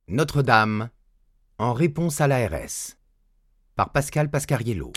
Notre-Dame, en réponse à l'ARS, par Pascal Pascariello.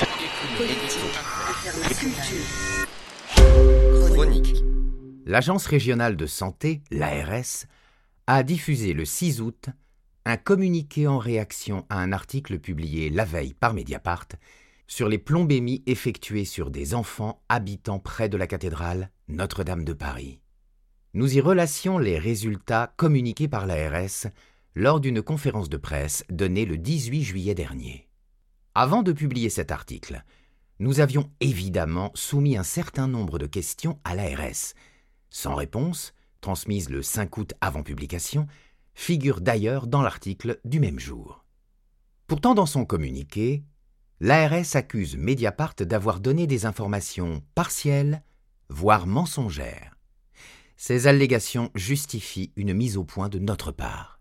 Chronique. L'Agence régionale de santé, l'ARS, a diffusé le 6 août un communiqué en réaction à un article publié la veille par Mediapart sur les plombémies effectuées sur des enfants habitant près de la cathédrale Notre-Dame de Paris. Nous y relations les résultats communiqués par l'ARS lors d'une conférence de presse donnée le 18 juillet dernier. Avant de publier cet article, nous avions évidemment soumis un certain nombre de questions à l'ARS. Sans réponse, transmises le 5 août avant publication, figure d'ailleurs dans l'article du même jour. Pourtant, dans son communiqué, l'ARS accuse Mediapart d'avoir donné des informations partielles, voire mensongères. Ces allégations justifient une mise au point de notre part.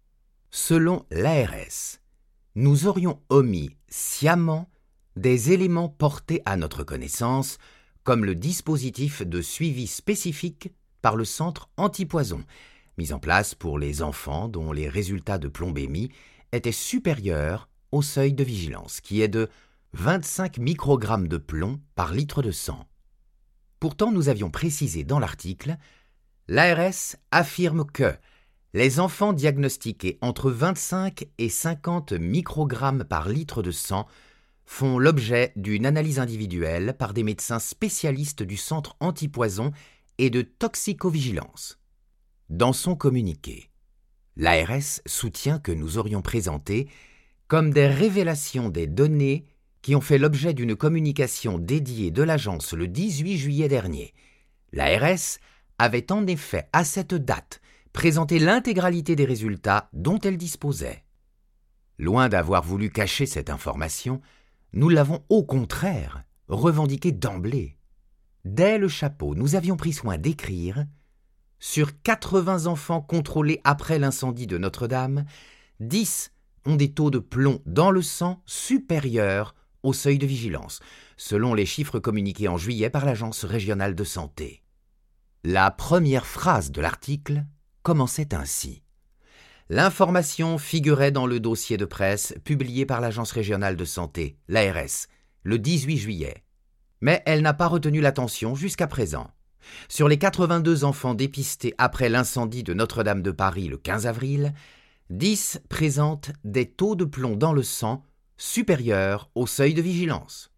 Selon l'ARS, nous aurions omis sciemment des éléments portés à notre connaissance, comme le dispositif de suivi spécifique par le centre antipoison, mis en place pour les enfants dont les résultats de plombémie étaient supérieurs au seuil de vigilance, qui est de 25 microgrammes de plomb par litre de sang. Pourtant, nous avions précisé dans l'article, l'ARS affirme que les enfants diagnostiqués entre 25 et 50 microgrammes par litre de sang font l'objet d'une analyse individuelle par des médecins spécialistes du centre antipoison et de toxicovigilance. Dans son communiqué, l'ARS soutient que nous aurions présenté comme des révélations des données qui ont fait l'objet d'une communication dédiée de l'agence le 18 juillet dernier. L'ARS avait en effet à cette date présenté l'intégralité des résultats dont elle disposait. Loin d'avoir voulu cacher cette information, nous l'avons au contraire revendiquée d'emblée. Dès le chapeau, nous avions pris soin d'écrire « Sur 80 enfants contrôlés après l'incendie de Notre-Dame, 10 ont des taux de plomb dans le sang supérieurs au seuil de vigilance, selon les chiffres communiqués en juillet par l'Agence régionale de santé. » La première phrase de l'article commençait ainsi. L'information figurait dans le dossier de presse publié par l'Agence régionale de santé, l'ARS, le 18 juillet. Mais elle n'a pas retenu l'attention jusqu'à présent. Sur les 82 enfants dépistés après l'incendie de Notre-Dame de Paris le 15 avril, 10 présentent des taux de plomb dans le sang supérieurs au seuil de vigilance.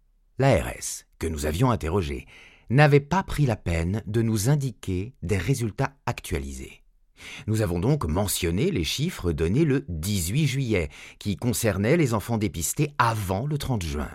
L'ARS, que nous avions interrogée, n'avait pas pris la peine de nous indiquer des résultats actualisés. Nous avons donc mentionné les chiffres donnés le 18 juillet, qui concernaient les enfants dépistés avant le 30 juin.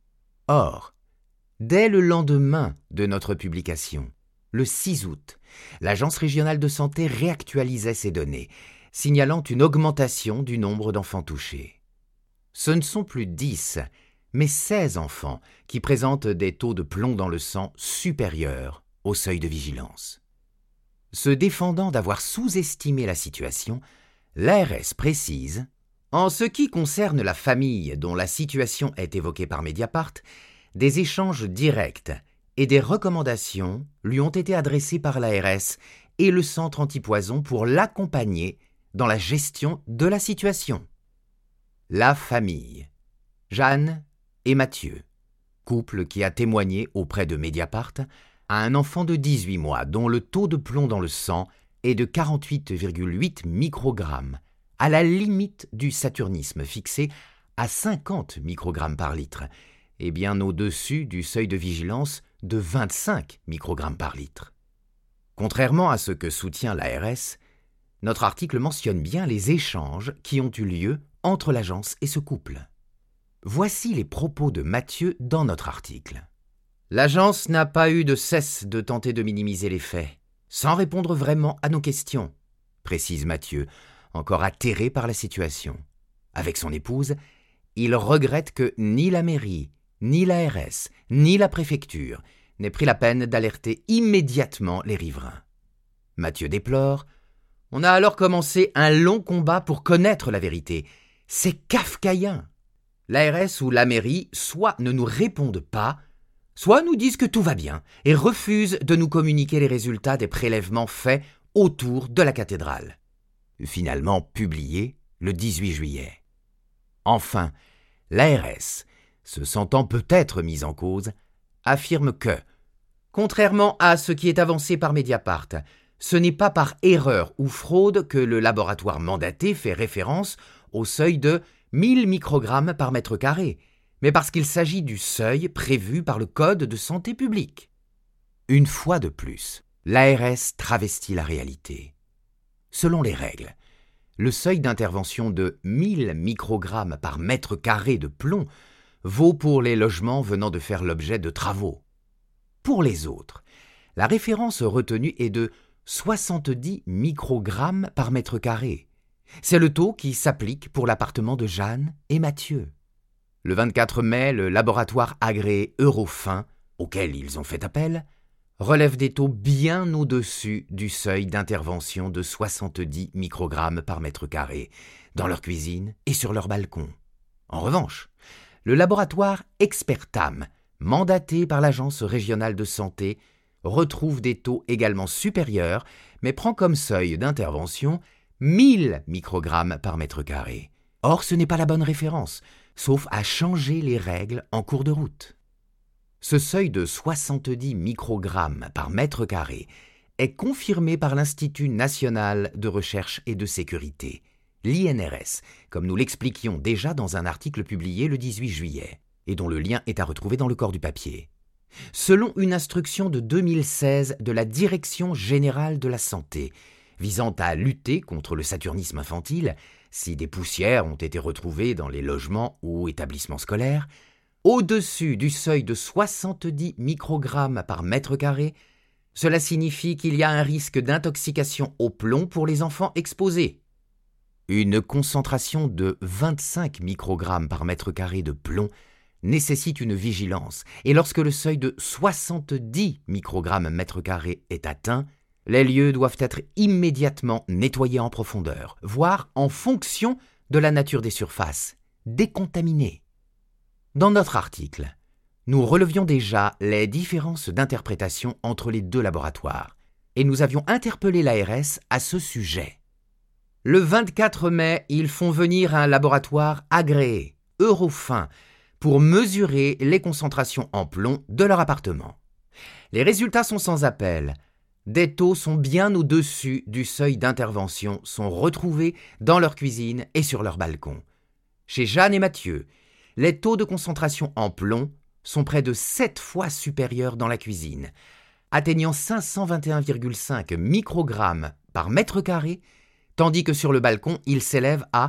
Or, dès le lendemain de notre publication, le 6 août, l'Agence régionale de santé réactualisait ces données, signalant une augmentation du nombre d'enfants touchés. Ce ne sont plus 10, mais 16 enfants qui présentent des taux de plomb dans le sang supérieurs au seuil de vigilance. Se défendant d'avoir sous-estimé la situation, l'ARS précise « En ce qui concerne la famille dont la situation est évoquée par Mediapart, des échanges directs et des recommandations lui ont été adressées par l'ARS et le centre antipoison pour l'accompagner dans la gestion de la situation. » La famille, Jeanne et Mathieu, couple qui a témoigné auprès de Mediapart, a un enfant de 18 mois dont le taux de plomb dans le sang est de 48,8 microgrammes, à la limite du saturnisme fixé à 50 microgrammes par litre, et bien au-dessus du seuil de vigilance de 25 microgrammes par litre. Contrairement à ce que soutient l'ARS, notre article mentionne bien les échanges qui ont eu lieu entre l'agence et ce couple. Voici les propos de Mathieu dans notre article. L'agence n'a pas eu de cesse de tenter de minimiser les faits, sans répondre vraiment à nos questions, précise Mathieu, encore atterré par la situation. Avec son épouse, il regrette que ni la mairie, ni l'ARS, ni la préfecture n'aient pris la peine d'alerter immédiatement les riverains. Mathieu déplore « On a alors commencé un long combat pour connaître la vérité. C'est kafkaïen. L'ARS ou la mairie soit ne nous répondent pas, soit nous disent que tout va bien et refusent de nous communiquer les résultats des prélèvements faits autour de la cathédrale. finalement publié le 18 juillet. Enfin, l'ARS, se sentant peut-être mise en cause, affirme que, contrairement à ce qui est avancé par Mediapart, ce n'est pas par erreur ou fraude que le laboratoire mandaté fait référence au seuil de 1000 microgrammes par mètre carré, mais parce qu'il s'agit du seuil prévu par le Code de santé publique. Une fois de plus, l'ARS travestit la réalité. Selon les règles, le seuil d'intervention de 1000 microgrammes par mètre carré de plomb vaut pour les logements venant de faire l'objet de travaux. Pour les autres, la référence retenue est de 70 microgrammes par mètre carré. C'est le taux qui s'applique pour l'appartement de Jeanne et Mathieu. Le 24 mai, le laboratoire agréé Eurofin, auquel ils ont fait appel, relève des taux bien au-dessus du seuil d'intervention de 70 microgrammes par mètre carré dans leur cuisine et sur leur balcon. En revanche, le laboratoire Expertam, mandaté par l'Agence régionale de santé, retrouve des taux également supérieurs, mais prend comme seuil d'intervention 1000 microgrammes par mètre carré. Or, ce n'est pas la bonne référence, sauf à changer les règles en cours de route. Ce seuil de 70 microgrammes par mètre carré est confirmé par l'Institut national de recherche et de sécurité, l'INRS, comme nous l'expliquions déjà dans un article publié le 18 juillet, et dont le lien est à retrouver dans le corps du papier. Selon une instruction de 2016 de la Direction générale de la santé, visant à lutter contre le saturnisme infantile, si des poussières ont été retrouvées dans les logements ou établissements scolaires, au-dessus du seuil de 70 microgrammes par mètre carré, cela signifie qu'il y a un risque d'intoxication au plomb pour les enfants exposés. Une concentration de 25 microgrammes par mètre carré de plomb nécessite une vigilance, et lorsque le seuil de 70 microgrammes mètre carré est atteint, les lieux doivent être immédiatement nettoyés en profondeur, voire en fonction de la nature des surfaces, décontaminés. Dans notre article, nous relevions déjà les différences d'interprétation entre les deux laboratoires, et nous avions interpellé l'ARS à ce sujet. Le 24 mai, ils font venir un laboratoire agréé, Eurofin, pour mesurer les concentrations en plomb de leur appartement. Les résultats sont sans appel. Des taux sont bien au-dessus du seuil d'intervention, sont retrouvés dans leur cuisine et sur leur balcon. Chez Jeanne et Mathieu, les taux de concentration en plomb sont près de 7 fois supérieurs dans la cuisine, atteignant 521,5 microgrammes par mètre carré, tandis que sur le balcon, ils s'élèvent à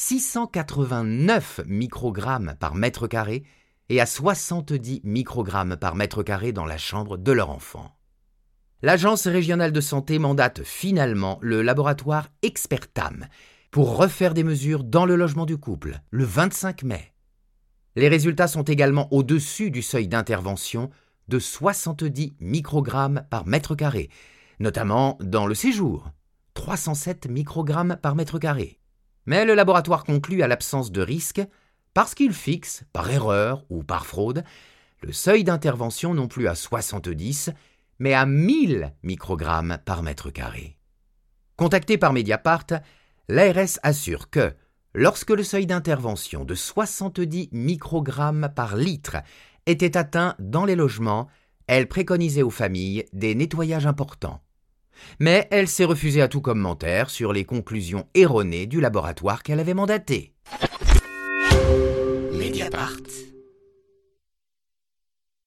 689 microgrammes par mètre carré et à 70 microgrammes par mètre carré dans la chambre de leur enfant. L'Agence régionale de santé mandate finalement le laboratoire Expertam pour refaire des mesures dans le logement du couple, le 25 mai. Les résultats sont également au-dessus du seuil d'intervention de 70 microgrammes par mètre carré, notamment dans le séjour, 307 microgrammes par mètre carré. Mais le laboratoire conclut à l'absence de risque parce qu'il fixe, par erreur ou par fraude, le seuil d'intervention non plus à 70, mais à 1000 microgrammes par mètre carré. Contacté par Mediapart, l'ARS assure que, lorsque le seuil d'intervention de 70 microgrammes par litre était atteint dans les logements, elle préconisait aux familles des nettoyages importants. Mais elle s'est refusée à tout commentaire sur les conclusions erronées du laboratoire qu'elle avait mandaté. Mediapart.